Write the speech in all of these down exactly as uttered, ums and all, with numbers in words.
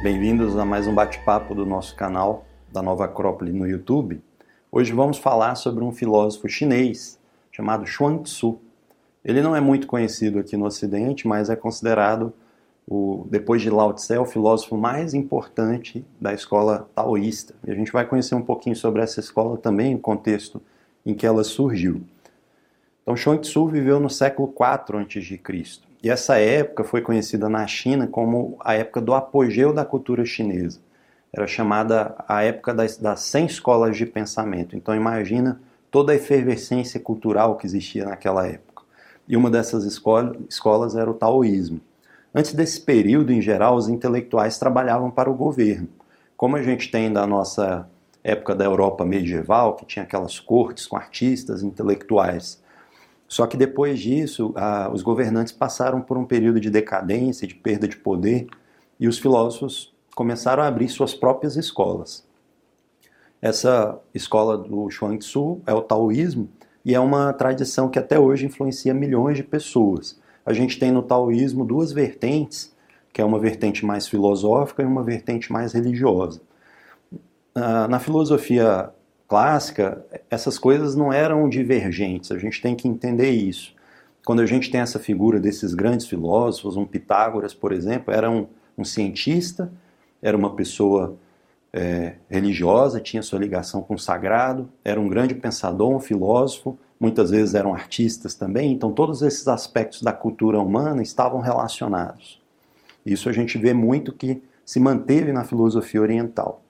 Bem-vindos a mais um bate-papo do nosso canal da Nova Acrópole no YouTube. Hoje vamos falar sobre um filósofo chinês chamado Chuang-Tzu. Ele não é muito conhecido aqui no Ocidente, mas é considerado, o, depois de Lao Tse, o filósofo mais importante da escola taoísta. E a gente vai conhecer um pouquinho sobre essa escola também, o contexto em que ela surgiu. Então, Chuang-Tzu viveu no século quatro antes de Cristo. E essa época foi conhecida na China como a época do apogeu da cultura chinesa. Era chamada a época das, das cem escolas de pensamento. Então imagina toda a efervescência cultural que existia naquela época. E uma dessas escola, escolas era o taoísmo. Antes desse período, em geral, os intelectuais trabalhavam para o governo. Como a gente tem da nossa época da Europa medieval, que tinha aquelas cortes com artistas, intelectuais. Só que depois disso, ah, os governantes passaram por um período de decadência, de perda de poder, e os filósofos começaram a abrir suas próprias escolas. Essa escola do Chuang-Tzu é o taoísmo, e é uma tradição que até hoje influencia milhões de pessoas. A gente tem no taoísmo duas vertentes, que é uma vertente mais filosófica e uma vertente mais religiosa. Ah, na filosofia clássica, essas coisas não eram divergentes, a gente tem que entender isso. Quando a gente tem essa figura desses grandes filósofos, um Pitágoras, por exemplo, era um, um cientista, era uma pessoa é, religiosa, tinha sua ligação com o sagrado, era um grande pensador, um filósofo, muitas vezes eram artistas também, então todos esses aspectos da cultura humana estavam relacionados. Isso a gente vê muito que se manteve na filosofia oriental.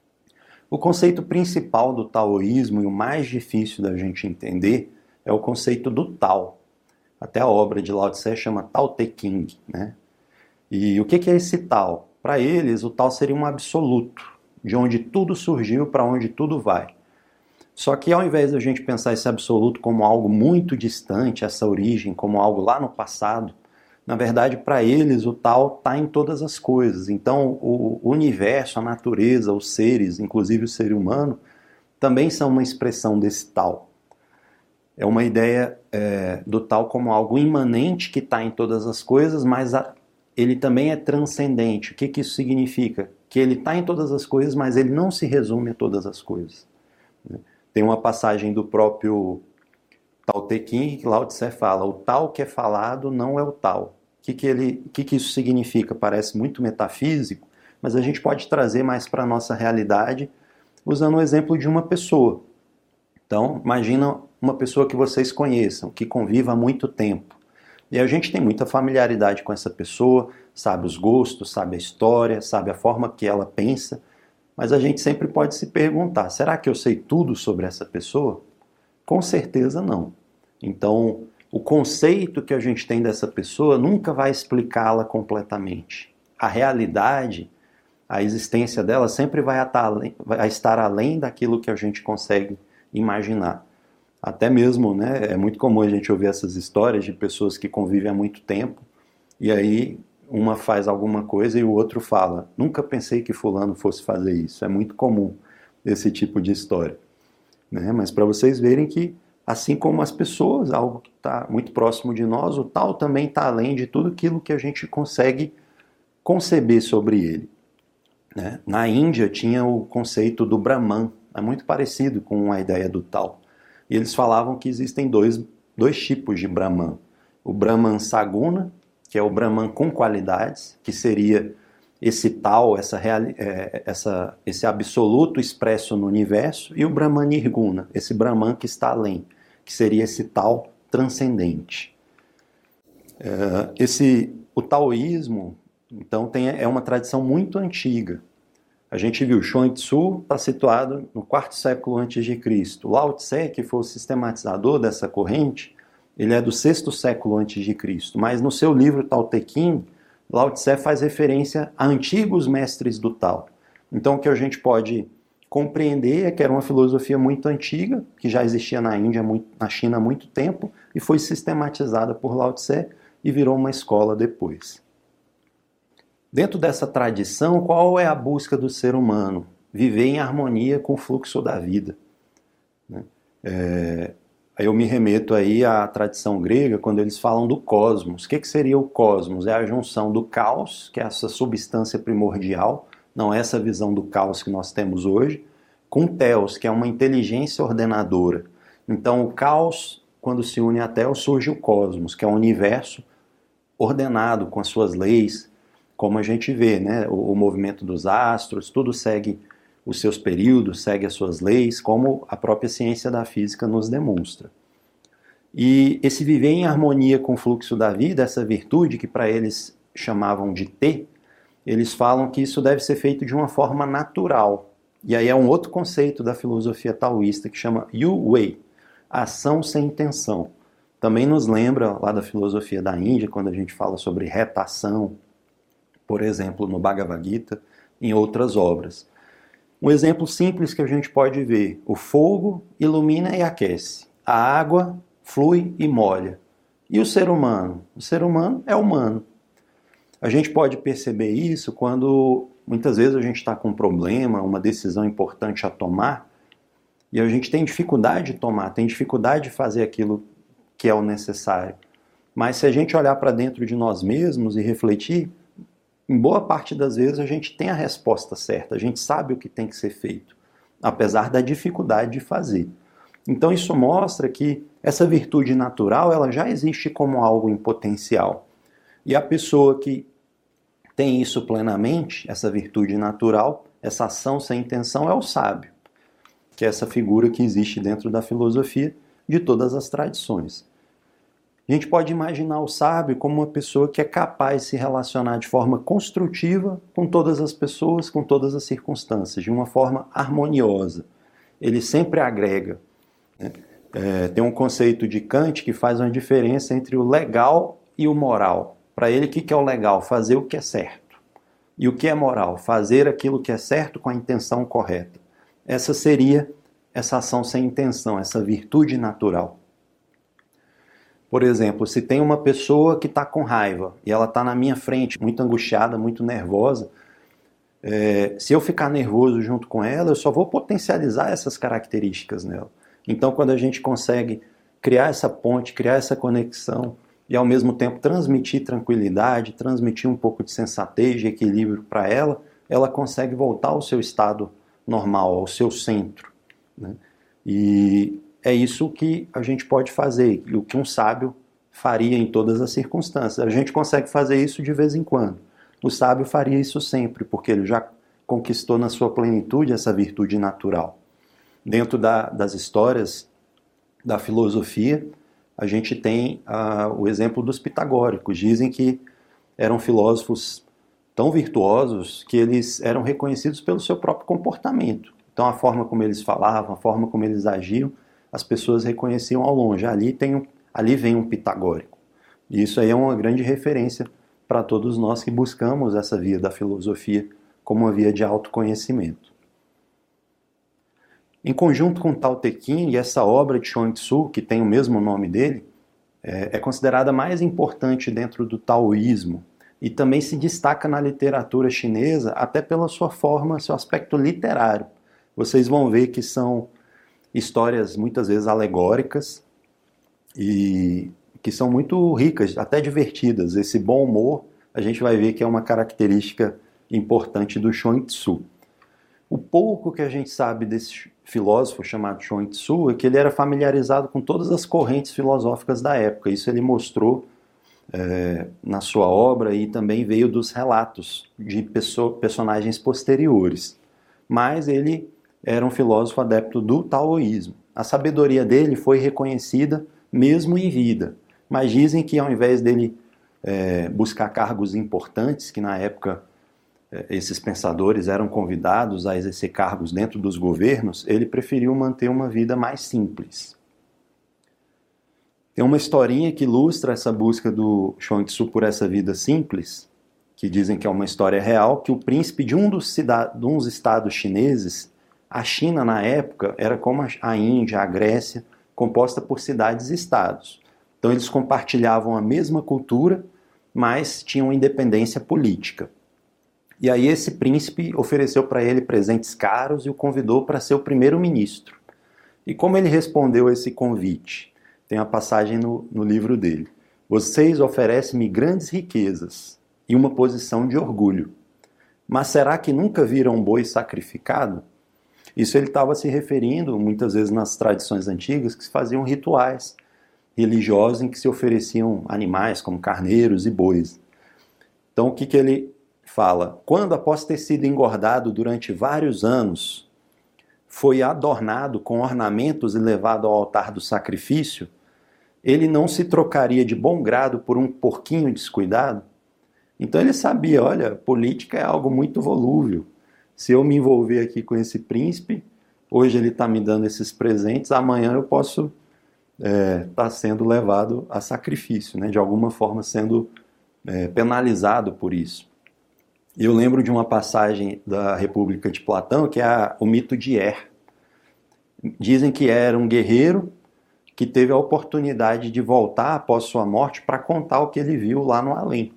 O conceito principal do taoísmo e o mais difícil da gente entender é o conceito do Tao. Até a obra de Lao Tse chama Tao Te Ching, né? E o que é esse Tao? Para eles, o Tao seria um absoluto, de onde tudo surgiu, para onde tudo vai. Só que ao invés de a gente pensar esse absoluto como algo muito distante, essa origem, como algo lá no passado, na verdade, para eles, o Tao está em todas as coisas. Então, o universo, a natureza, os seres, inclusive o ser humano, também são uma expressão desse Tao. É uma ideia é, do Tao como algo imanente que está em todas as coisas, mas a, ele também é transcendente. O que, que isso significa? Que ele está em todas as coisas, mas ele não se resume a todas as coisas. Tem uma passagem do próprio Tao Te Ching que Lao Tse fala: o Tao que é falado não é o Tao. O que, que, ele, que, que isso significa? Parece muito metafísico, mas a gente pode trazer mais para a nossa realidade usando o exemplo de uma pessoa. Então, imagina uma pessoa que vocês conheçam, que conviva há muito tempo. E a gente tem muita familiaridade com essa pessoa, sabe os gostos, sabe a história, sabe a forma que ela pensa, mas a gente sempre pode se perguntar: será que eu sei tudo sobre essa pessoa? Com certeza não. Então, o conceito que a gente tem dessa pessoa nunca vai explicá-la completamente. A realidade, a existência dela sempre vai estar além daquilo que a gente consegue imaginar. Até mesmo, né, é muito comum a gente ouvir essas histórias de pessoas que convivem há muito tempo e aí uma faz alguma coisa e o outro fala: nunca pensei que fulano fosse fazer isso. É muito comum esse tipo de história. Né? Mas para vocês verem que, assim como as pessoas, algo que está muito próximo de nós, o Tao também está além de tudo aquilo que a gente consegue conceber sobre ele. Né? Na Índia tinha o conceito do Brahman, é muito parecido com a ideia do Tao. E eles falavam que existem dois, dois tipos de Brahman. O Brahman Saguna, que é o Brahman com qualidades, que seria esse Tao, essa, essa, esse absoluto expresso no universo, e o Brahman Nirguna, esse Brahman que está além, que seria esse Tao transcendente. Esse, o taoísmo, então, tem, é uma tradição muito antiga. A gente viu, Chuang-Tzu está situado no quarto século antes de Cristo. Lao Tse, que foi o sistematizador dessa corrente, ele é do sexto século antes de Cristo. Mas no seu livro Tao Te Ching, Lao Tse faz referência a antigos mestres do Tao. Então, o que a gente pode compreender é que era uma filosofia muito antiga, que já existia na Índia, na China há muito tempo, e foi sistematizada por Lao Tse e virou uma escola depois. Dentro dessa tradição, qual é a busca do ser humano? Viver em harmonia com o fluxo da vida. É, aí eu me remeto aí à tradição grega, quando eles falam do cosmos. O que, que seria o cosmos? É a junção do caos, que é essa substância primordial, não essa visão do caos que nós temos hoje, com Teos, que é uma inteligência ordenadora. Então o caos, quando se une a Teos, surge o cosmos, que é um universo ordenado com as suas leis, como a gente vê, né? o, o movimento dos astros, tudo segue os seus períodos, segue as suas leis, como a própria ciência da física nos demonstra. E esse viver em harmonia com o fluxo da vida, essa virtude que para eles chamavam de T, eles falam que isso deve ser feito de uma forma natural. E aí é um outro conceito da filosofia taoísta que chama Yu Wei, ação sem intenção. Também nos lembra lá da filosofia da Índia, quando a gente fala sobre retação, por exemplo, no Bhagavad Gita, em outras obras. Um exemplo simples que a gente pode ver: o fogo ilumina e aquece, a água flui e molha. E o ser humano? O ser humano é humano. A gente pode perceber isso quando muitas vezes a gente está com um problema, uma decisão importante a tomar, e a gente tem dificuldade de tomar, tem dificuldade de fazer aquilo que é o necessário. Mas se a gente olhar para dentro de nós mesmos e refletir, em boa parte das vezes a gente tem a resposta certa, a gente sabe o que tem que ser feito, apesar da dificuldade de fazer. Então isso mostra que essa virtude natural ela já existe como algo em potencial. E a pessoa que tem isso plenamente, essa virtude natural, essa ação sem intenção, é o sábio, que é essa figura que existe dentro da filosofia de todas as tradições. A gente pode imaginar o sábio como uma pessoa que é capaz de se relacionar de forma construtiva com todas as pessoas, com todas as circunstâncias, de uma forma harmoniosa. Ele sempre agrega. Né? É, tem um conceito de Kant que faz uma diferença entre o legal e o moral. Para ele, o que é o legal? Fazer o que é certo. E o que é moral? Fazer aquilo que é certo com a intenção correta. Essa seria essa ação sem intenção, essa virtude natural. Por exemplo, se tem uma pessoa que está com raiva e ela está na minha frente, muito angustiada, muito nervosa, é, se eu ficar nervoso junto com ela, eu só vou potencializar essas características nela. Então, quando a gente consegue criar essa ponte, criar essa conexão e, ao mesmo tempo, transmitir tranquilidade, transmitir um pouco de sensatez, de equilíbrio para ela, ela consegue voltar ao seu estado normal, ao seu centro. Né? E é isso que a gente pode fazer, o que um sábio faria em todas as circunstâncias. A gente consegue fazer isso de vez em quando. O sábio faria isso sempre, porque ele já conquistou na sua plenitude essa virtude natural. Dentro da, das histórias da filosofia, a gente tem uh, o exemplo dos pitagóricos. Dizem que eram filósofos tão virtuosos que eles eram reconhecidos pelo seu próprio comportamento. Então a forma como eles falavam, a forma como eles agiam, as pessoas reconheciam ao longe. Ali, tem um, ali vem um pitagórico. E isso aí é uma grande referência para todos nós que buscamos essa via da filosofia como uma via de autoconhecimento. Em conjunto com Tao Te Ching, essa obra de Chuang Tzu, que tem o mesmo nome dele, é, é considerada mais importante dentro do taoísmo e também se destaca na literatura chinesa até pela sua forma, seu aspecto literário. Vocês vão ver que são histórias muitas vezes alegóricas e que são muito ricas, até divertidas. Esse bom humor a gente vai ver que é uma característica importante do Chuang Tzu. O pouco que a gente sabe desse filósofo chamado Chuang Tzu é que ele era familiarizado com todas as correntes filosóficas da época. Isso ele mostrou é, na sua obra e também veio dos relatos de perso- personagens posteriores. Mas ele era um filósofo adepto do taoísmo. A sabedoria dele foi reconhecida mesmo em vida. Mas dizem que ao invés dele é, buscar cargos importantes, que na época é, esses pensadores eram convidados a exercer cargos dentro dos governos, ele preferiu manter uma vida mais simples. Tem uma historinha que ilustra essa busca do Chuang Tzu por essa vida simples, que dizem que é uma história real, que o príncipe de um dos, cida- de uns estados chineses, a China, na época, era como a Índia, a Grécia, composta por cidades-estados. Então, eles compartilhavam a mesma cultura, mas tinham independência política. E aí, esse príncipe ofereceu para ele presentes caros e o convidou para ser o primeiro-ministro. E como ele respondeu a esse convite? Tem uma passagem no, no livro dele. Vocês oferecem-me grandes riquezas e uma posição de orgulho. Mas será que nunca viram um boi sacrificado? Isso ele estava se referindo, muitas vezes nas tradições antigas, que se faziam rituais religiosos em que se ofereciam animais como carneiros e bois. Então o que, que ele fala? Quando, após ter sido engordado durante vários anos, foi adornado com ornamentos e levado ao altar do sacrifício, ele não se trocaria de bom grado por um porquinho descuidado? Então ele sabia, olha, política é algo muito volúvel. Se eu me envolver aqui com esse príncipe, hoje ele está me dando esses presentes, amanhã eu posso estar é, tá sendo levado a sacrifício, né? De alguma forma sendo é, penalizado por isso. Eu lembro de uma passagem da República de Platão, que é a, o mito de Er. Dizem que era um guerreiro que teve a oportunidade de voltar após sua morte para contar o que ele viu lá no além.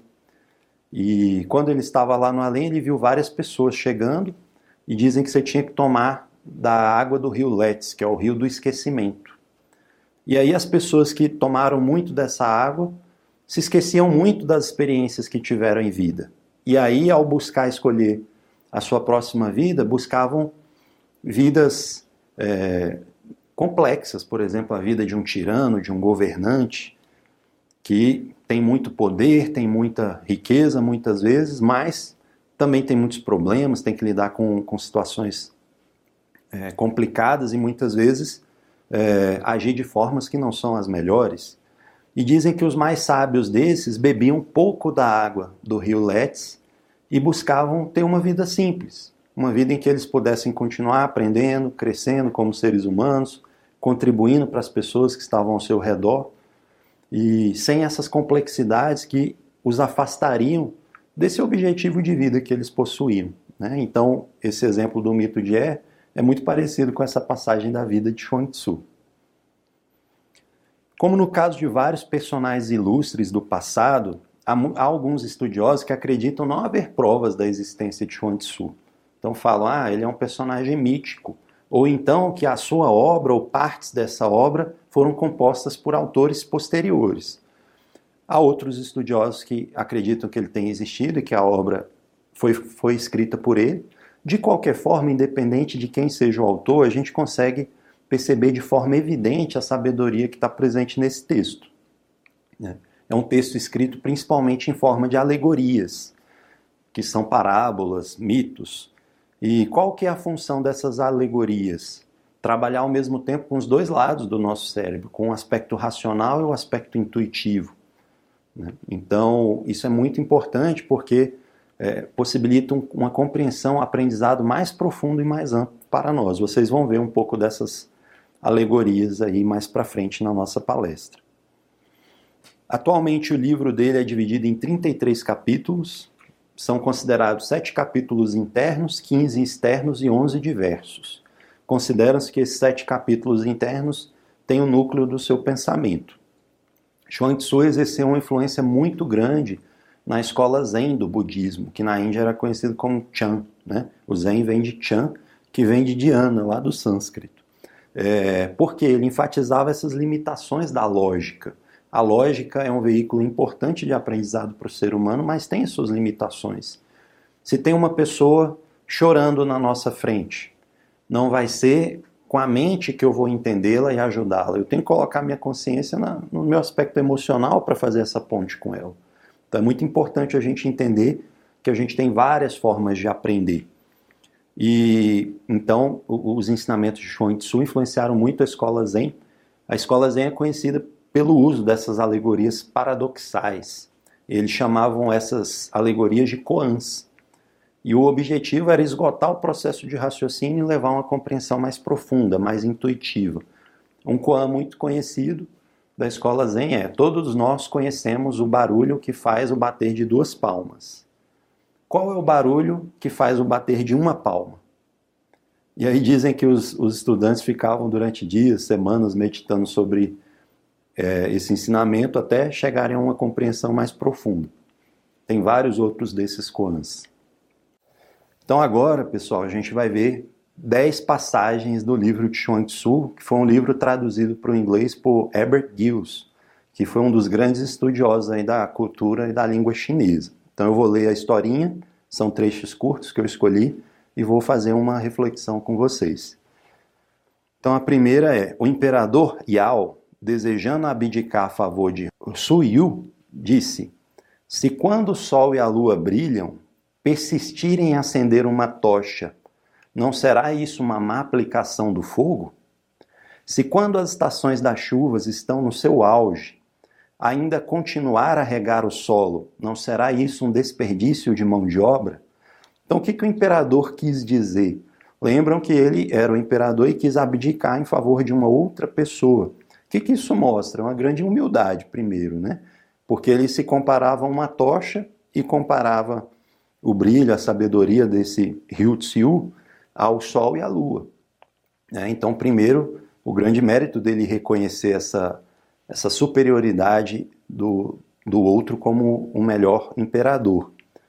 E quando ele estava lá no além, ele viu várias pessoas chegando e dizem que você tinha que tomar da água do rio Létis, que é o rio do esquecimento. E aí as pessoas que tomaram muito dessa água se esqueciam muito das experiências que tiveram em vida. E aí, ao buscar escolher a sua próxima vida, buscavam vidas é, complexas, por exemplo, a vida de um tirano, de um governante, que tem muito poder, tem muita riqueza muitas vezes, mas também tem muitos problemas, tem que lidar com, com situações é, complicadas e muitas vezes é, agir de formas que não são as melhores. E dizem que os mais sábios desses bebiam pouco da água do rio Létis e buscavam ter uma vida simples, uma vida em que eles pudessem continuar aprendendo, crescendo como seres humanos, contribuindo para as pessoas que estavam ao seu redor, e sem essas complexidades que os afastariam desse objetivo de vida que eles possuíam, né? Então, esse exemplo do mito de Er é muito parecido com essa passagem da vida de Chuang Tzu. Como no caso de vários personagens ilustres do passado, há, há alguns estudiosos que acreditam não haver provas da existência de Chuang Tzu. Então falam, ah, ele é um personagem mítico, ou então que a sua obra ou partes dessa obra foram compostas por autores posteriores. Há outros estudiosos que acreditam que ele tenha existido e que a obra foi, foi escrita por ele. De qualquer forma, independente de quem seja o autor, a gente consegue perceber de forma evidente a sabedoria que está presente nesse texto. É um texto escrito principalmente em forma de alegorias, que são parábolas, mitos. E qual que é a função dessas alegorias? Trabalhar ao mesmo tempo com os dois lados do nosso cérebro, com o aspecto racional e o aspecto intuitivo. Então, isso é muito importante porque é, possibilita uma compreensão, um aprendizado mais profundo e mais amplo para nós. Vocês vão ver um pouco dessas alegorias aí mais para frente na nossa palestra. Atualmente o livro dele é dividido em trinta e três capítulos, são considerados sete capítulos internos, quinze externos e onze diversos. Considera-se que esses sete capítulos internos têm o núcleo do seu pensamento. Chuang Tzu exerceu uma influência muito grande na escola Zen do budismo, que na Índia era conhecido como Chan, né? O Zen vem de Chan, que vem de Dhyana, lá do sânscrito. É, porque ele enfatizava essas limitações da lógica. A lógica é um veículo importante de aprendizado para o ser humano, mas tem suas limitações. Se tem uma pessoa chorando na nossa frente, não vai ser com a mente que eu vou entendê-la e ajudá-la. Eu tenho que colocar minha consciência na, no meu aspecto emocional para fazer essa ponte com ela. Então é muito importante a gente entender que a gente tem várias formas de aprender. E então os ensinamentos de Chuang Tzu influenciaram muito a escola Zen. A escola Zen é conhecida pelo uso dessas alegorias paradoxais. Eles chamavam essas alegorias de koans. E o objetivo era esgotar o processo de raciocínio e levar a uma compreensão mais profunda, mais intuitiva. Um koan muito conhecido da escola Zen é: todos nós conhecemos o barulho que faz o bater de duas palmas. Qual é o barulho que faz o bater de uma palma? E aí dizem que os, os estudantes ficavam durante dias, semanas, meditando sobre é, esse ensinamento até chegarem a uma compreensão mais profunda. Tem vários outros desses koans. Então agora, pessoal, a gente vai ver dez passagens do livro de Chuang Tzu, que foi um livro traduzido para o inglês por Herbert Giles, que foi um dos grandes estudiosos aí da cultura e da língua chinesa. Então eu vou ler a historinha, São trechos curtos que eu escolhi e vou fazer uma reflexão com vocês. Então a primeira é: o imperador Yao, desejando abdicar a favor de Su Yu, disse: se quando o sol e a lua brilham, persistirem em acender uma tocha, não será isso uma má aplicação do fogo? Se quando as estações das chuvas estão no seu auge, ainda continuar a regar o solo, não será isso um desperdício de mão de obra? Então o que, que o imperador quis dizer? Lembram que ele era o imperador e quis abdicar em favor de uma outra pessoa. O que, que isso mostra? Uma grande humildade, primeiro, né? Porque ele se comparava a uma tocha e comparava o brilho, a sabedoria desse Ryu Tzu ao sol e à lua. É, então, primeiro, o grande mérito dele reconhecer essa, essa superioridade do, do outro como um melhor imperador.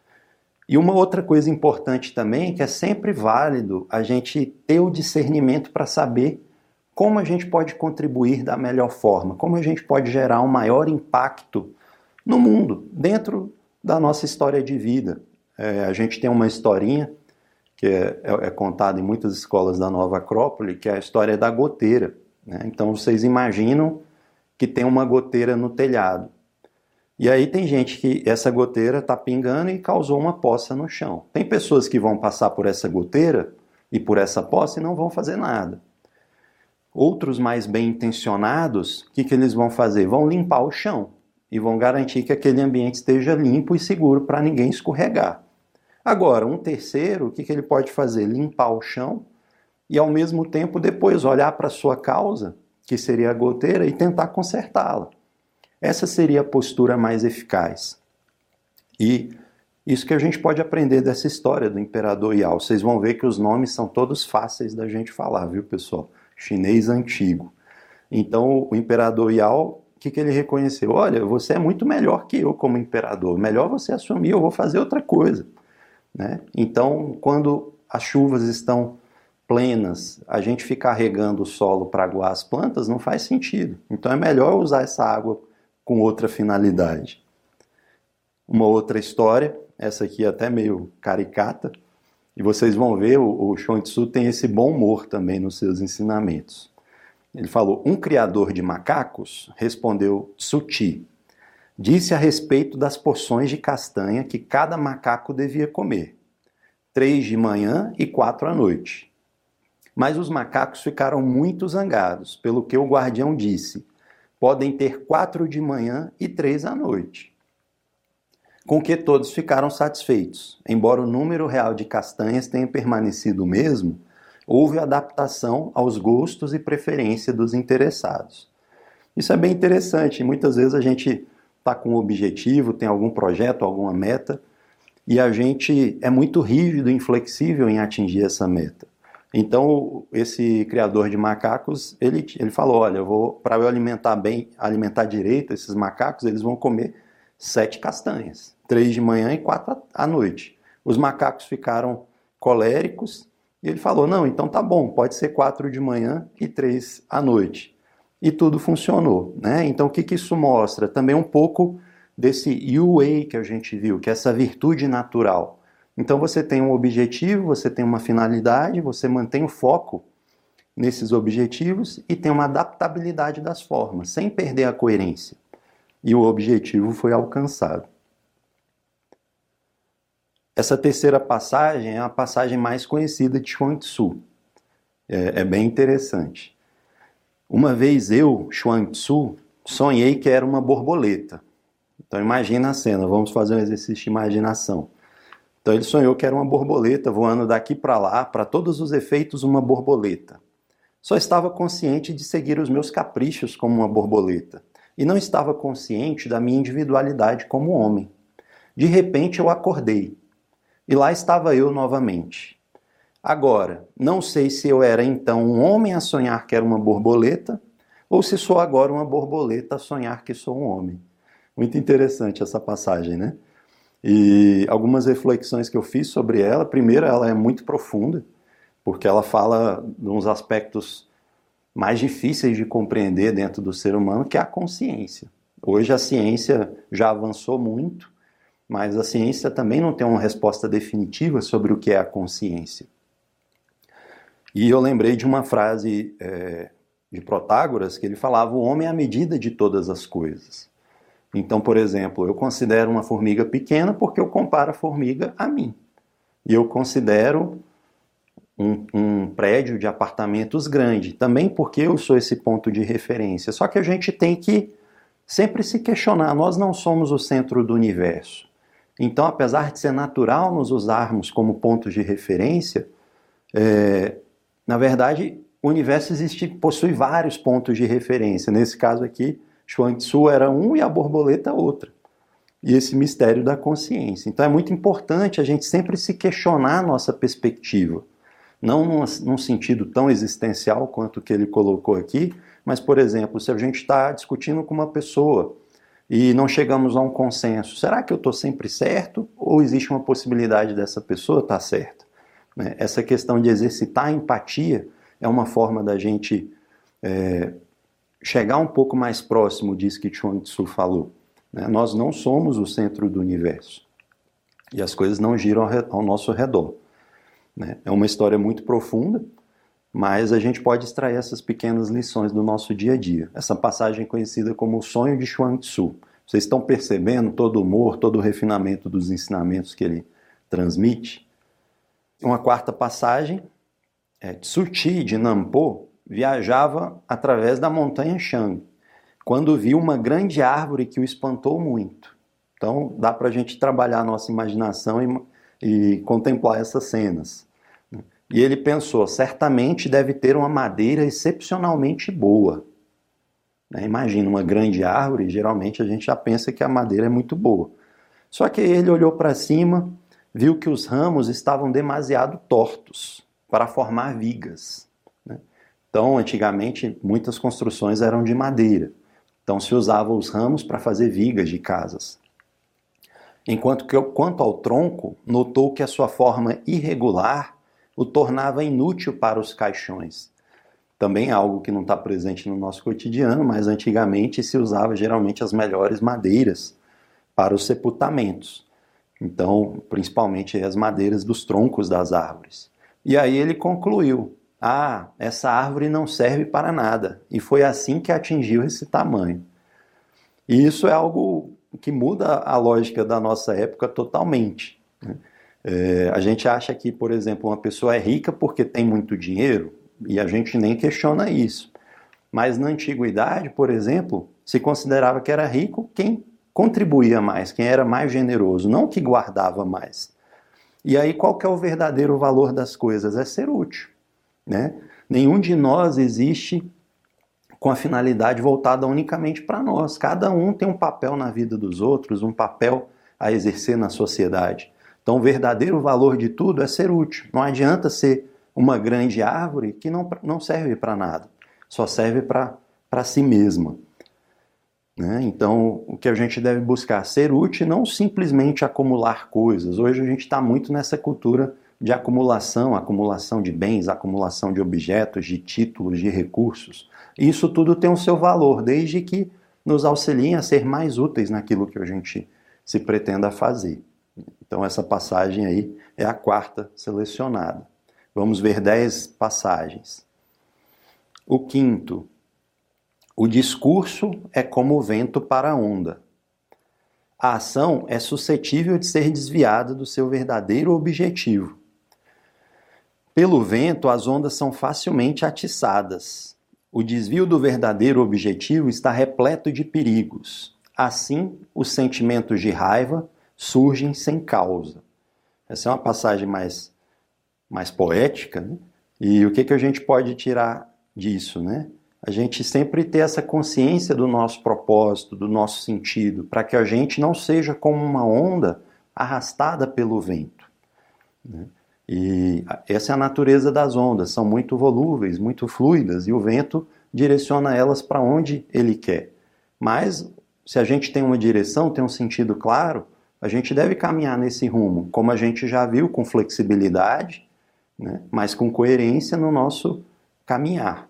E uma outra coisa importante também, que é sempre válido a gente ter o discernimento para saber como a gente pode contribuir da melhor forma, como a gente pode gerar um maior impacto no mundo, dentro da nossa história de vida. É, a gente tem uma historinha que é, é, é contada em muitas escolas da Nova Acrópole, que é a história da goteira, né? Então vocês imaginam que tem uma goteira no telhado. E aí tem gente que essa goteira está pingando e causou uma poça no chão. Tem pessoas que vão passar por essa goteira e por essa poça e não vão fazer nada. Outros mais bem intencionados, o que, que eles vão fazer? Vão limpar o chão e vão garantir que aquele ambiente esteja limpo e seguro para ninguém escorregar. Agora, um terceiro, o que, que ele pode fazer? Limpar o chão e, ao mesmo tempo, depois olhar para a sua causa, que seria a goteira, e tentar consertá-la. Essa seria a postura mais eficaz. E isso que a gente pode aprender dessa história do imperador Yao. Vocês vão ver que os nomes são todos fáceis da gente falar, viu, pessoal? Chinês antigo. Então, o imperador Yao, o que, que ele reconheceu? Olha, você é muito melhor que eu como imperador. Melhor você assumir, eu vou fazer outra coisa. Né? Então, quando as chuvas estão plenas, a gente ficar regando o solo para aguar as plantas não faz sentido. Então, é melhor usar essa água com outra finalidade. Uma outra história, essa aqui é até meio caricata, e vocês vão ver, o, o Chuang Tzu tem esse bom humor também nos seus ensinamentos. Ele falou: um criador de macacos, respondeu Tzu-Chi, disse a respeito das porções de castanha que cada macaco devia comer, três de manhã e quatro à noite. Mas os macacos ficaram muito zangados, pelo que o guardião disse: podem ter quatro de manhã e três à noite. Com que todos ficaram satisfeitos. Embora o número real de castanhas tenha permanecido o mesmo, houve adaptação aos gostos e preferência dos interessados. Isso é bem interessante. Muitas vezes a gente está com um objetivo, tem algum projeto, alguma meta, e a gente é muito rígido e inflexível em atingir essa meta. Então, esse criador de macacos, ele, ele falou: olha, eu vou, para eu alimentar bem, alimentar direito esses macacos, eles vão comer sete castanhas, três de manhã e quatro à noite. Os macacos ficaram coléricos e ele falou: não, então tá bom, pode ser quatro de manhã e três à noite. E tudo funcionou, né? Então o que, que isso mostra? Também um pouco desse Yu Wei que a gente viu, que é essa virtude natural. Então você tem um objetivo, você tem uma finalidade, você mantém o foco nesses objetivos e tem uma adaptabilidade das formas, sem perder a coerência. E o objetivo foi alcançado. Essa terceira passagem é a passagem mais conhecida de Chuang Tzu. É, é bem interessante. Uma vez eu, Chuang Tzu, sonhei que era uma borboleta. Então imagina a cena, vamos fazer um exercício de imaginação. Então ele sonhou que era uma borboleta voando daqui para lá, para todos os efeitos uma borboleta. Só estava consciente de seguir os meus caprichos como uma borboleta. E não estava consciente da minha individualidade como homem. De repente eu acordei. E lá estava eu novamente. Agora, não sei se eu era então um homem a sonhar que era uma borboleta, ou se sou agora uma borboleta a sonhar que sou um homem. Muito interessante essa passagem, né? E algumas reflexões que eu fiz sobre ela. Primeiro, ela é muito profunda, porque ela fala de uns aspectos mais difíceis de compreender dentro do ser humano, que é a consciência. Hoje a ciência já avançou muito mas a ciência também não tem uma resposta definitiva sobre o que é a consciência. E eu lembrei de uma frase é, de Protágoras, que ele falava: o homem é a medida de todas as coisas. Então, por exemplo, eu considero uma formiga pequena porque eu comparo a formiga a mim. E eu considero um, um prédio de apartamentos grande, também porque eu sou esse ponto de referência. Só que a gente tem que sempre se questionar, nós não somos o centro do universo. Então, apesar de ser natural nos usarmos como pontos de referência, é, na verdade, o universo existe, possui vários pontos de referência. Nesse caso aqui, Chuang-Tzu era um e a borboleta outra. E esse mistério da consciência. Então é muito importante a gente sempre se questionar a nossa perspectiva. Não num, num sentido tão existencial quanto o que ele colocou aqui, mas, por exemplo, se a gente está discutindo com uma pessoa e não chegamos a um consenso, será que eu estou sempre certo ou existe uma possibilidade dessa pessoa estar certa? Essa questão de exercitar a empatia é uma forma da gente é, chegar um pouco mais próximo disso que Chuang-Tzu falou. Né? Nós não somos o centro do universo e as coisas não giram ao nosso redor. Né? É uma história muito profunda, mas a gente pode extrair essas pequenas lições do nosso dia a dia. Essa passagem é conhecida como o sonho de Chuang-Tzu. Vocês estão percebendo todo o humor, todo o refinamento dos ensinamentos que ele transmite? Uma quarta passagem, é, Tzu-Chi de Nampo viajava através da montanha Shang, quando viu uma grande árvore que o espantou muito. Então dá para a gente trabalhar a nossa imaginação e, e contemplar essas cenas. E ele pensou, certamente deve ter uma madeira excepcionalmente boa. Né? Imagina uma grande árvore, geralmente a gente já pensa que a madeira é muito boa. Só que ele olhou para cima, viu que os ramos estavam demasiado tortos para formar vigas. Né? Então, antigamente, muitas construções eram de madeira. Então, se usava os ramos para fazer vigas de casas. Enquanto que, quanto ao tronco, notou que a sua forma irregular o tornava inútil para os caixões. Também é algo que não está presente no nosso cotidiano, mas antigamente se usava geralmente as melhores madeiras para os sepultamentos. Então, principalmente as madeiras dos troncos das árvores. E aí ele concluiu, ah, essa árvore não serve para nada. E foi assim que atingiu esse tamanho. E isso é algo que muda a lógica da nossa época totalmente. Né? É, a gente acha que, por exemplo, uma pessoa é rica porque tem muito dinheiro, e a gente nem questiona isso. Mas na antiguidade, por exemplo, se considerava que era rico quem contribuía mais, quem era mais generoso, não que guardava mais. E aí qual que é o verdadeiro valor das coisas? É ser útil. Né? Nenhum de nós existe com a finalidade voltada unicamente para nós. Cada um tem um papel na vida dos outros, um papel a exercer na sociedade. Então o verdadeiro valor de tudo é ser útil. Não adianta ser uma grande árvore que não, não serve para nada, só serve para si mesma. Né? Então, o que a gente deve buscar? Ser útil, não simplesmente acumular coisas. Hoje a gente está muito nessa cultura de acumulação, acumulação de bens, acumulação de objetos, de títulos, de recursos. Isso tudo tem o seu valor, desde que nos auxiliem a ser mais úteis naquilo que a gente se pretenda fazer. Então essa passagem aí é a quarta selecionada. Vamos ver dez passagens. O quinto, o discurso é como o vento para a onda. A ação é suscetível de ser desviada do seu verdadeiro objetivo. Pelo vento, as ondas são facilmente atiçadas. O desvio do verdadeiro objetivo está repleto de perigos. Assim, os sentimentos de raiva surgem sem causa. Essa é uma passagem mais, mais poética, né? E o que, que a gente pode tirar disso, né? A gente sempre ter essa consciência do nosso propósito, do nosso sentido, para que a gente não seja como uma onda arrastada pelo vento. Né? E essa é a natureza das ondas, são muito volúveis, muito fluidas, e o vento direciona elas para onde ele quer. Mas, se a gente tem uma direção, tem um sentido claro, a gente deve caminhar nesse rumo, como a gente já viu, com flexibilidade, né? Mas com coerência no nosso caminhar.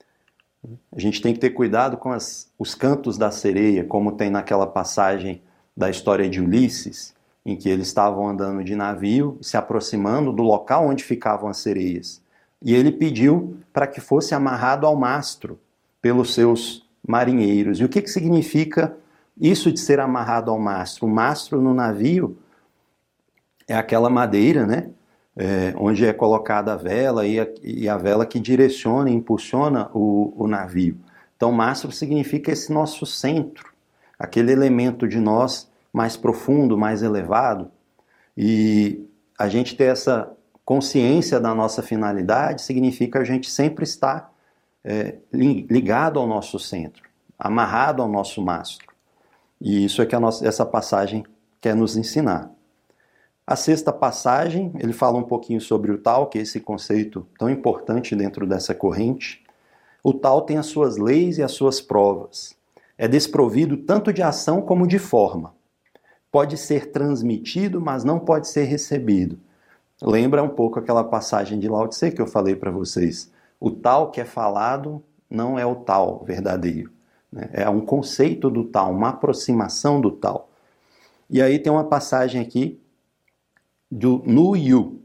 A gente tem que ter cuidado com as, os cantos da sereia, como tem naquela passagem da história de Ulisses, em que eles estavam andando de navio, se aproximando do local onde ficavam as sereias. E ele pediu para que fosse amarrado ao mastro pelos seus marinheiros. E o que, que significa isso de ser amarrado ao mastro? O mastro no navio é aquela madeira, né? É, onde é colocada a vela e a, e a vela que direciona e impulsiona o, o navio. Então, mastro significa esse nosso centro, aquele elemento de nós mais profundo, mais elevado. E a gente ter essa consciência da nossa finalidade significa a gente sempre estar é, ligado ao nosso centro, amarrado ao nosso mastro. E isso é que a nossa, essa passagem quer nos ensinar. A sexta passagem, ele fala um pouquinho sobre o Tao, que é esse conceito tão importante dentro dessa corrente. O Tao tem as suas leis e as suas provas. É desprovido tanto de ação como de forma. Pode ser transmitido, mas não pode ser recebido. Lembra um pouco aquela passagem de Lao Tse que eu falei para vocês. O Tao que é falado não é o Tao verdadeiro. É um conceito do Tao, uma aproximação do Tao. E aí tem uma passagem aqui do Nu Yu.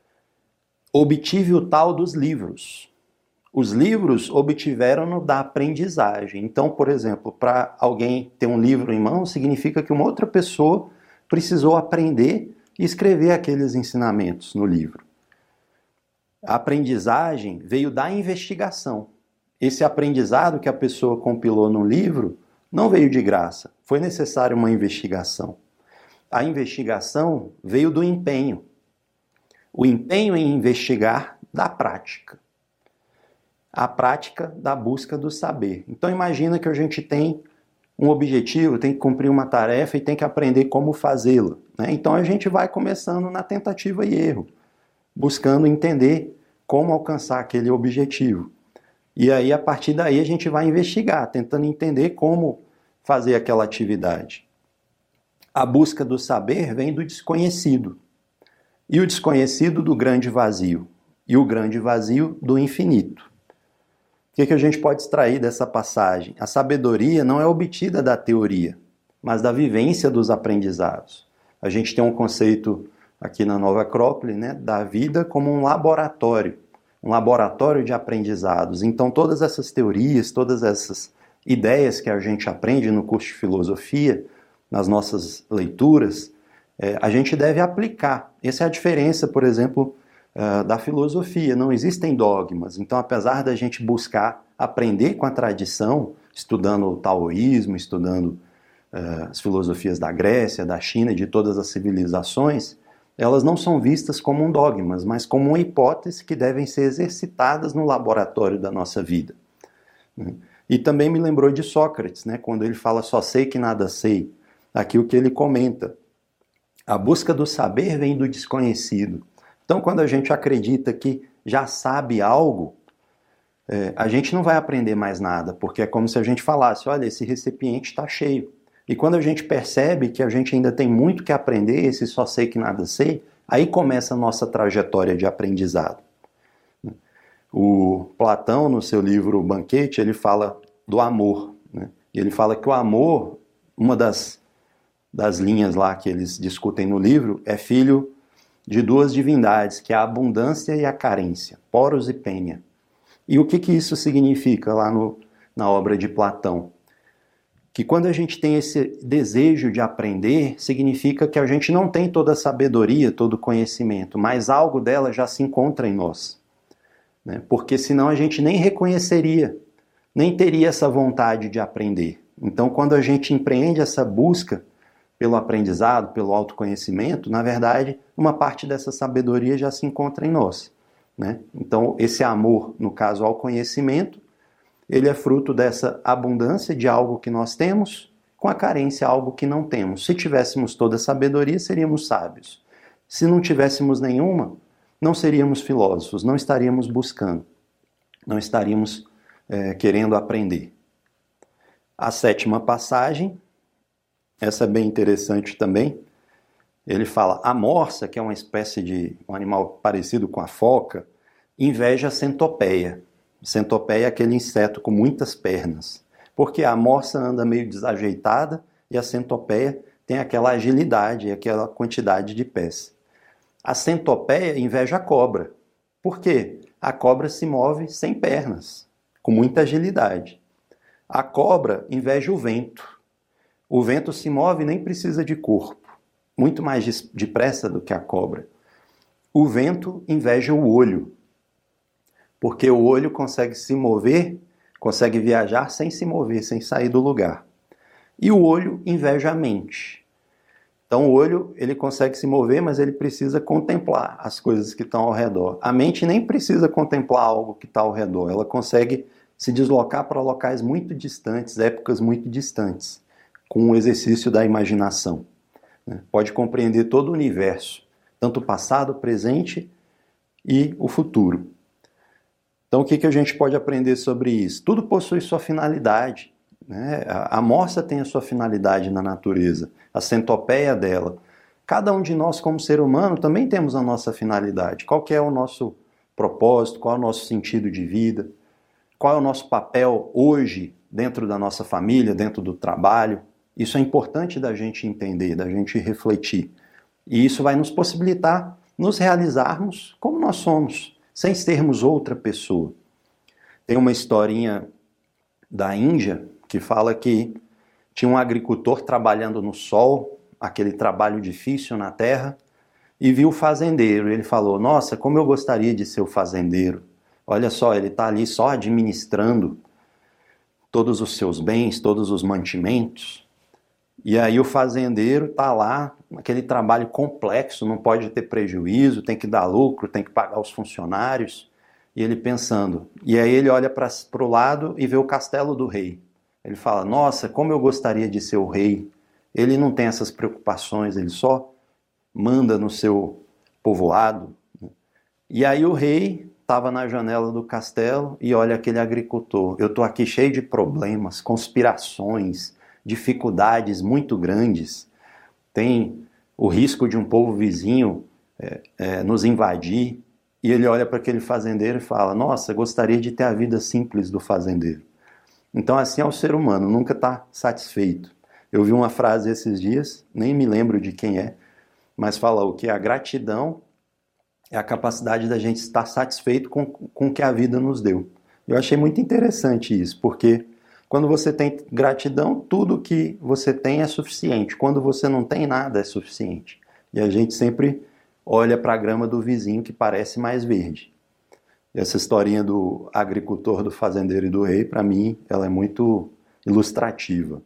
Obtive o Tao dos livros. Os livros obtiveram-no da aprendizagem. Então, por exemplo, para alguém ter um livro em mão, significa que uma outra pessoa precisou aprender e escrever aqueles ensinamentos no livro. A aprendizagem veio da investigação. Esse aprendizado que a pessoa compilou no livro não veio de graça. Foi necessária uma investigação. A investigação veio do empenho. O empenho em investigar da prática. A prática da busca do saber. Então imagina que a gente tem um objetivo, tem que cumprir uma tarefa e tem que aprender como fazê-la, né? Então a gente vai começando na tentativa e erro, buscando entender como alcançar aquele objetivo. E aí a partir daí a gente vai investigar, tentando entender como fazer aquela atividade. A busca do saber vem do desconhecido. E o desconhecido do grande vazio. E o grande vazio do infinito. O que, que a gente pode extrair dessa passagem? A sabedoria não é obtida da teoria, mas da vivência dos aprendizados. A gente tem um conceito aqui na Nova Acrópole, né, da vida como um laboratório. Um laboratório de aprendizados. Então todas essas teorias, todas essas ideias que a gente aprende no curso de filosofia, nas nossas leituras, é, a gente deve aplicar. Essa é a diferença, por exemplo, uh, da filosofia. Não existem dogmas. Então, apesar da gente buscar aprender com a tradição, estudando o taoísmo, estudando uh, as filosofias da Grécia, da China e de todas as civilizações, elas não são vistas como um dogmas, mas como uma hipótese que devem ser exercitadas no laboratório da nossa vida. E também me lembrou de Sócrates, né, quando ele fala só sei que nada sei. Aqui o que ele comenta. A busca do saber vem do desconhecido. Então, quando a gente acredita que já sabe algo, é, a gente não vai aprender mais nada, porque é como se a gente falasse, olha, esse recipiente está cheio. E quando a gente percebe que a gente ainda tem muito que aprender, esse só sei que nada sei, aí começa a nossa trajetória de aprendizado. O Platão, no seu livro O Banquete, ele fala do amor, né? E ele fala que o amor, uma das das linhas lá que eles discutem no livro, é filho de duas divindades, que é a abundância e a carência, Poros e Pênia. E o que, que isso significa lá no, na obra de Platão? Que quando a gente tem esse desejo de aprender, significa que a gente não tem toda a sabedoria, todo o conhecimento, mas algo dela já se encontra em nós. Né? Porque senão a gente nem reconheceria, nem teria essa vontade de aprender. Então, quando a gente empreende essa busca pelo aprendizado, pelo autoconhecimento, na verdade, uma parte dessa sabedoria já se encontra em nós, né? Então, esse amor, no caso, ao conhecimento, ele é fruto dessa abundância de algo que nós temos, com a carência, algo que não temos. Se tivéssemos toda a sabedoria, seríamos sábios. Se não tivéssemos nenhuma, não seríamos filósofos, não estaríamos buscando, não estaríamos é, querendo aprender. A sétima passagem, essa é bem interessante também. Ele fala, a morsa, que é uma espécie de um animal parecido com a foca, inveja a centopeia. Centopeia é aquele inseto com muitas pernas. Porque a morsa anda meio desajeitada e a centopeia tem aquela agilidade, aquela quantidade de pés. A centopeia inveja a cobra. Por quê? A cobra se move sem pernas, com muita agilidade. A cobra inveja o vento. O vento se move e nem precisa de corpo, muito mais depressa do que a cobra. O vento inveja o olho, porque o olho consegue se mover, consegue viajar sem se mover, sem sair do lugar. E o olho inveja a mente. Então o olho, ele consegue se mover, mas ele precisa contemplar as coisas que estão ao redor. A mente nem precisa contemplar algo que está ao redor, ela consegue se deslocar para locais muito distantes, épocas muito distantes, com o exercício da imaginação. Pode compreender todo o universo, tanto o passado, o presente e o futuro. Então o que, que a gente pode aprender sobre isso? Tudo possui sua finalidade. Né? A morsa tem a sua finalidade na natureza, a centopeia dela. Cada um de nós, como ser humano, também temos a nossa finalidade. Qual que é o nosso propósito, qual é o nosso sentido de vida, qual é o nosso papel hoje dentro da nossa família, dentro do trabalho. Isso é importante da gente entender, da gente refletir. E isso vai nos possibilitar nos realizarmos como nós somos, sem sermos outra pessoa. Tem uma historinha da Índia que fala que tinha um agricultor trabalhando no sol, aquele trabalho difícil na terra, e viu o fazendeiro. Ele falou, nossa, como eu gostaria de ser o fazendeiro. Olha só, ele está ali só administrando todos os seus bens, todos os mantimentos. E aí o fazendeiro está lá, aquele trabalho complexo, não pode ter prejuízo, tem que dar lucro, tem que pagar os funcionários. E ele pensando. E aí ele olha para o lado e vê o castelo do rei. Ele fala, nossa, como eu gostaria de ser o rei. Ele não tem essas preocupações, ele só manda no seu povoado. E aí o rei estava na janela do castelo e olha aquele agricultor. Eu estou aqui cheio de problemas, conspirações, dificuldades muito grandes. Tem o risco de um povo vizinho é, é, nos invadir. E ele olha para aquele fazendeiro e fala, nossa, gostaria de ter a vida simples do fazendeiro. Então assim é o ser humano, nunca está satisfeito. Eu vi uma frase esses dias, nem me lembro de quem é, mas falou que a gratidão é a capacidade da gente estar satisfeito com, com o que a vida nos deu. Eu achei muito interessante isso, porque quando você tem gratidão, tudo que você tem é suficiente. Quando você não tem nada, é suficiente. E a gente sempre olha para a grama do vizinho que parece mais verde. Essa historinha do agricultor, do fazendeiro e do rei, para mim, ela é muito ilustrativa.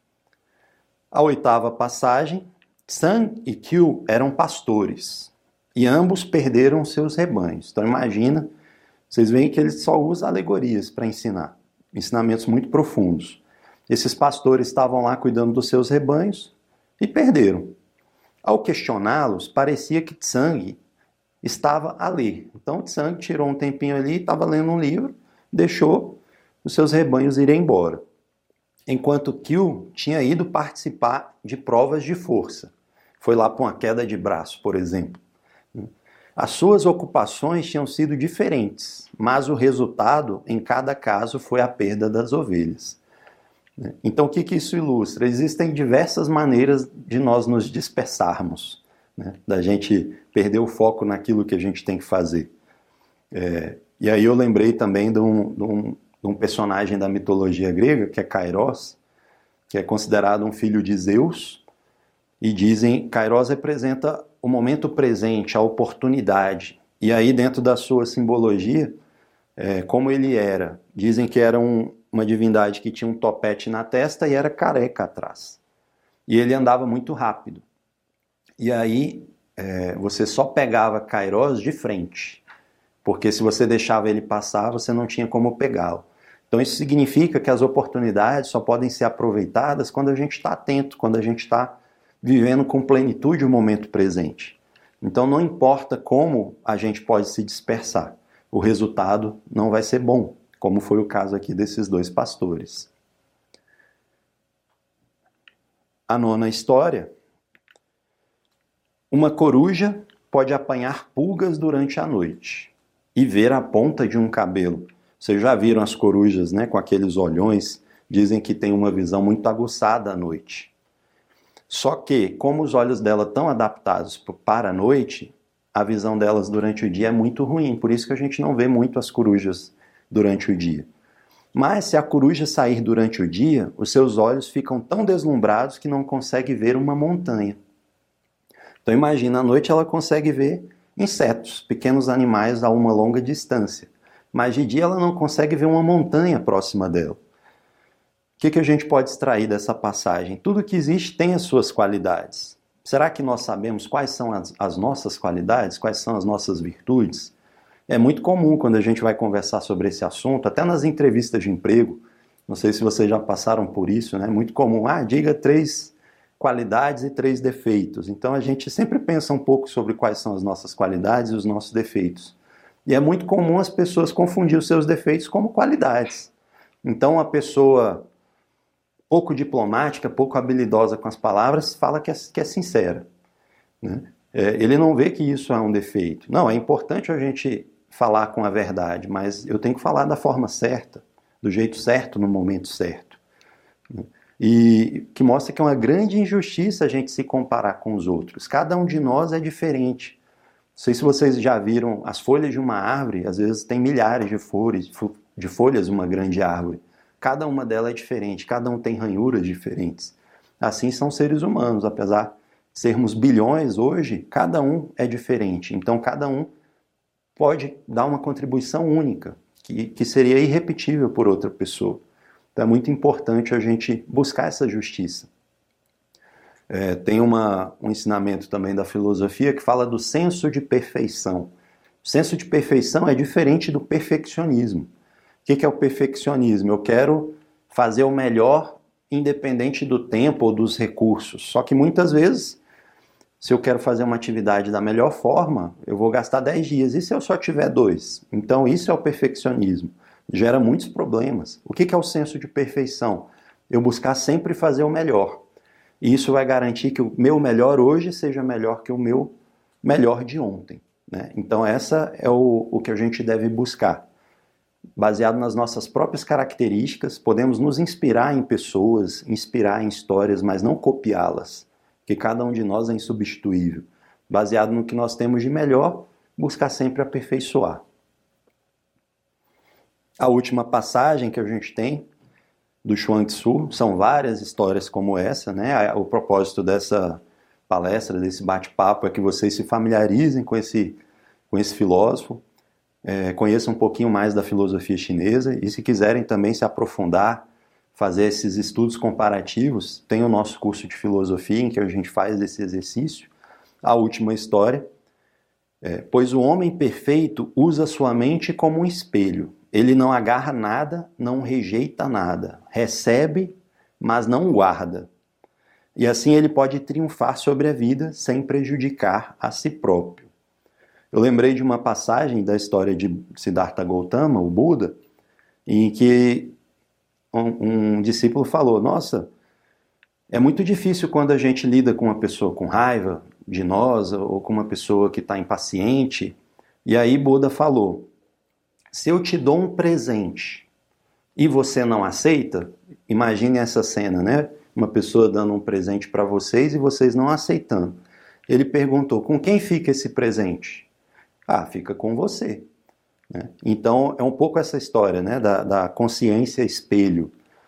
A oitava passagem, Tsang e Kyu eram pastores e ambos perderam seus rebanhos. Então imagina, vocês veem que ele só usa alegorias para ensinar, ensinamentos muito profundos. Esses pastores estavam lá cuidando dos seus rebanhos e perderam. Ao questioná-los, parecia que Tsang estava a ler. Então Tsang tirou um tempinho ali, estava lendo um livro, deixou os seus rebanhos irem embora. Enquanto Kyu tinha ido participar de provas de força. Foi lá para uma queda de braço, por exemplo. As suas ocupações tinham sido diferentes, mas o resultado, em cada caso, foi a perda das ovelhas. Então, o que, que isso ilustra? Existem diversas maneiras de nós nos dispersarmos, né? Da gente perder o foco naquilo que a gente tem que fazer. É, e aí eu lembrei também de um, de, um, de um personagem da mitologia grega, que é Kairos, que é considerado um filho de Zeus, e dizem que Kairos representa o momento presente, a oportunidade. E aí, dentro da sua simbologia, é, como ele era, dizem que era um, uma divindade que tinha um topete na testa e era careca atrás. E ele andava muito rápido. E aí, é, você só pegava Kairos de frente, porque se você deixava ele passar, você não tinha como pegá-lo. Então isso significa que as oportunidades só podem ser aproveitadas quando a gente está atento, quando a gente está vivendo com plenitude o momento presente. Então não importa como a gente pode se dispersar, o resultado não vai ser bom, como foi o caso aqui desses dois pastores. A nona história. Uma coruja pode apanhar pulgas durante a noite e ver a ponta de um cabelo. Vocês já viram as corujas, né, com aqueles olhões? Dizem que tem uma visão muito aguçada à noite. Só que, como os olhos dela estão adaptados para a noite, a visão delas durante o dia é muito ruim. Por isso que a gente não vê muito as corujas durante o dia. Mas se a coruja sair durante o dia, os seus olhos ficam tão deslumbrados que não consegue ver uma montanha. Então imagina, à noite ela consegue ver insetos, pequenos animais a uma longa distância. Mas de dia ela não consegue ver uma montanha próxima dela. O que, que a gente pode extrair dessa passagem? Tudo que existe tem as suas qualidades. Será que nós sabemos quais são as, as nossas qualidades, quais são as nossas virtudes? É muito comum quando a gente vai conversar sobre esse assunto, até nas entrevistas de emprego, não sei se vocês já passaram por isso, né? É muito comum, ah, diga três qualidades e três defeitos. Então a gente sempre pensa um pouco sobre quais são as nossas qualidades e os nossos defeitos. E é muito comum as pessoas confundir os seus defeitos como qualidades. Então a pessoa pouco diplomática, pouco habilidosa com as palavras, fala que é, que é sincera, né? É, ele não vê que isso é um defeito. Não, é importante a gente falar com a verdade, mas eu tenho que falar da forma certa, do jeito certo, no momento certo, né? E que mostra que é uma grande injustiça a gente se comparar com os outros. Cada um de nós é diferente. Não sei se vocês já viram as folhas de uma árvore, às vezes tem milhares de folhas, de folhas uma grande árvore. Cada uma delas é diferente, cada um tem ranhuras diferentes. Assim são seres humanos, apesar de sermos bilhões hoje, cada um é diferente. Então cada um pode dar uma contribuição única, que, que seria irrepetível por outra pessoa. Então é muito importante a gente buscar essa justiça. É, tem uma, um ensinamento também da filosofia que fala do senso de perfeição. O senso de perfeição é diferente do perfeccionismo. O que é o perfeccionismo? Eu quero fazer o melhor independente do tempo ou dos recursos. Só que muitas vezes, se eu quero fazer uma atividade da melhor forma, eu vou gastar dez dias. E se eu só tiver dois? Então isso é o perfeccionismo. Gera muitos problemas. O que é o senso de perfeição? Eu buscar sempre fazer o melhor. E isso vai garantir que o meu melhor hoje seja melhor que o meu melhor de ontem, né? Então essa é o, o que a gente deve buscar. Baseado nas nossas próprias características, podemos nos inspirar em pessoas, inspirar em histórias, mas não copiá-las, porque cada um de nós é insubstituível. Baseado no que nós temos de melhor, buscar sempre aperfeiçoar. A última passagem que a gente tem do Chuang Tzu, são várias histórias como essa, né? O propósito dessa palestra, desse bate-papo, é que vocês se familiarizem com esse, com esse filósofo, É, conheçam um pouquinho mais da filosofia chinesa e se quiserem também se aprofundar, fazer esses estudos comparativos, tem o nosso curso de filosofia em que a gente faz esse exercício. A última história, é, pois o homem perfeito usa sua mente como um espelho. Ele não agarra nada, não rejeita nada, recebe, mas não guarda. E assim ele pode triunfar sobre a vida sem prejudicar a si próprio. Eu lembrei de uma passagem da história de Siddhartha Gautama, o Buda, em que um, um discípulo falou, nossa, é muito difícil quando a gente lida com uma pessoa com raiva de nós, ou com uma pessoa que está impaciente. E aí Buda falou, se eu te dou um presente e você não aceita, imagine essa cena, né? Uma pessoa dando um presente para vocês e vocês não aceitando. Ele perguntou, com quem fica esse presente? Ah, fica com você, né? Então, é um pouco essa história, né, da, da consciência espelho.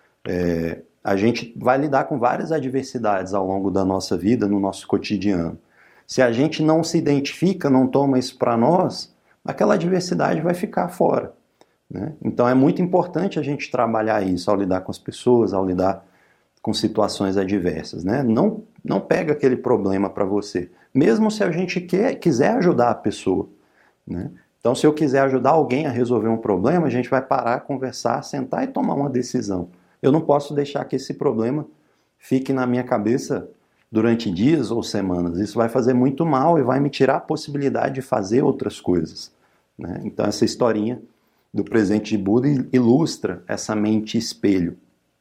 É, a gente vai lidar com várias adversidades ao longo da nossa vida, no nosso cotidiano. Se a gente não se identifica, não toma isso para nós, aquela adversidade vai ficar fora, né? Então, é muito importante a gente trabalhar isso ao lidar com as pessoas, ao lidar com situações adversas, né? Não, não pega aquele problema para você, mesmo se a gente quer, quiser ajudar a pessoa, né? Então, se eu quiser ajudar alguém a resolver um problema, a gente vai parar, conversar, sentar e tomar uma decisão. Eu não posso deixar que esse problema fique na minha cabeça durante dias ou semanas. Isso vai fazer muito mal e vai me tirar a possibilidade de fazer outras coisas, né? Então, essa historinha do presente de Buda ilustra essa mente espelho.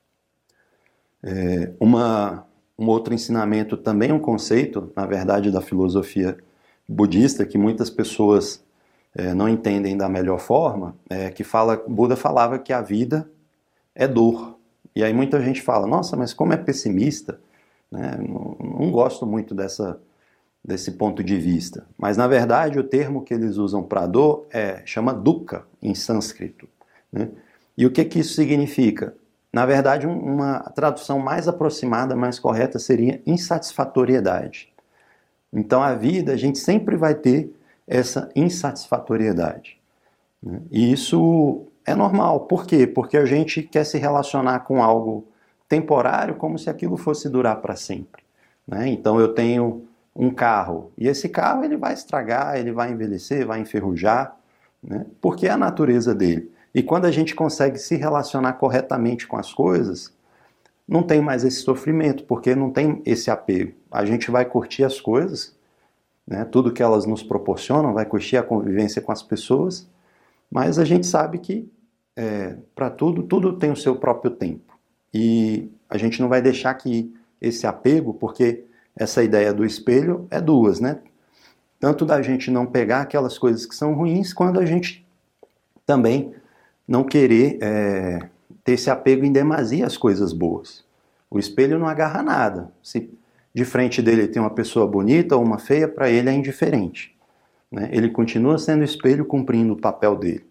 É, uma, um outro ensinamento, também um conceito, na verdade, da filosofia budista, que muitas pessoas É, não entendem da melhor forma, é, que fala, Buda falava que a vida é dor. E aí muita gente fala, nossa, mas como é pessimista, né? Não, não gosto muito dessa, desse ponto de vista. Mas, na verdade, o termo que eles usam para dor é, chama dukkha, em sânscrito, né? E o que, que isso significa? Na verdade, uma tradução mais aproximada, mais correta, seria insatisfatoriedade. Então, a vida, a gente sempre vai ter essa insatisfatoriedade, né? E isso é normal. Por quê? Porque a gente quer se relacionar com algo temporário como se aquilo fosse durar para sempre, né? Então, eu tenho um carro, e esse carro ele vai estragar, ele vai envelhecer, vai enferrujar, né? Porque é a natureza dele. E quando a gente consegue se relacionar corretamente com as coisas, não tem mais esse sofrimento, porque não tem esse apego. A gente vai curtir as coisas, né? Tudo que elas nos proporcionam, vai curtir a convivência com as pessoas, mas a gente sabe que é, para tudo, tudo tem o seu próprio tempo. E a gente não vai deixar que esse apego, porque essa ideia do espelho é duas, né? Tanto da gente não pegar aquelas coisas que são ruins, quanto a gente também não querer é, ter esse apego em demasia às coisas boas. O espelho não agarra nada. Se de frente dele tem uma pessoa bonita ou uma feia, para ele é indiferente, né? Ele continua sendo espelho, cumprindo o papel dele.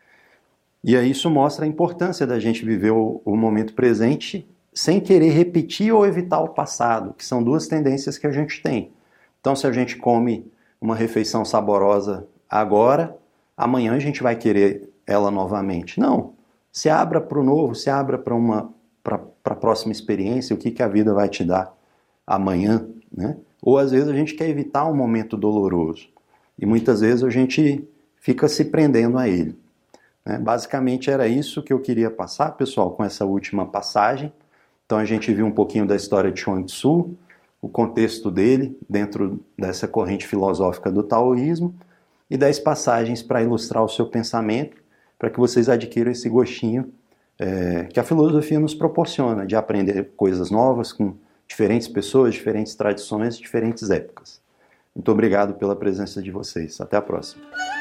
E aí isso mostra a importância da gente viver o, o momento presente sem querer repetir ou evitar o passado, que são duas tendências que a gente tem. Então, se a gente come uma refeição saborosa agora, amanhã a gente vai querer ela novamente. Não. Se abra para o novo, se abra para uma para a próxima experiência, o que, que a vida vai te dar amanhã, né? Ou às vezes a gente quer evitar um momento doloroso e muitas vezes a gente fica se prendendo a ele, né? Basicamente era isso que eu queria passar, pessoal, com essa última passagem. Então a gente viu um pouquinho da história de Chuang Tzu, o contexto dele dentro dessa corrente filosófica do taoísmo e dez passagens para ilustrar o seu pensamento, para que vocês adquiram esse gostinho é, que a filosofia nos proporciona, de aprender coisas novas com diferentes pessoas, diferentes tradições, diferentes épocas. Muito obrigado pela presença de vocês. Até a próxima.